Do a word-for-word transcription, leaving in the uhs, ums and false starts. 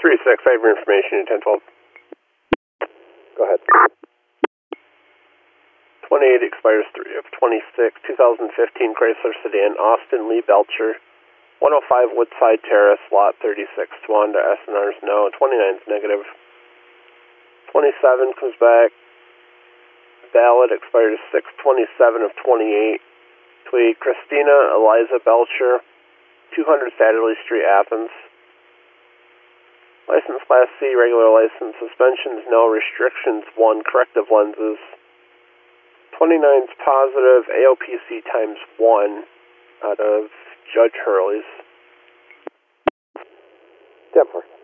three six, I have your information in ten twelve. Go ahead. twenty-eight expires three of twenty-six, two thousand fifteen Chrysler sedan, Austin Lee Belcher, one oh five Woodside Terrace, lot thirty-six, Towanda, S N R's no, twenty-nine is negative. twenty-seven comes back, valid, expires six twenty-seven of twenty-eight. Tweet Christina Eliza Belcher, two hundred Satterley Street, Athens. License Class C, regular license, suspensions, no, restrictions, one, corrective lenses. twenty-nine's positive, A O P C times one out of Judge Hurley's. ten four.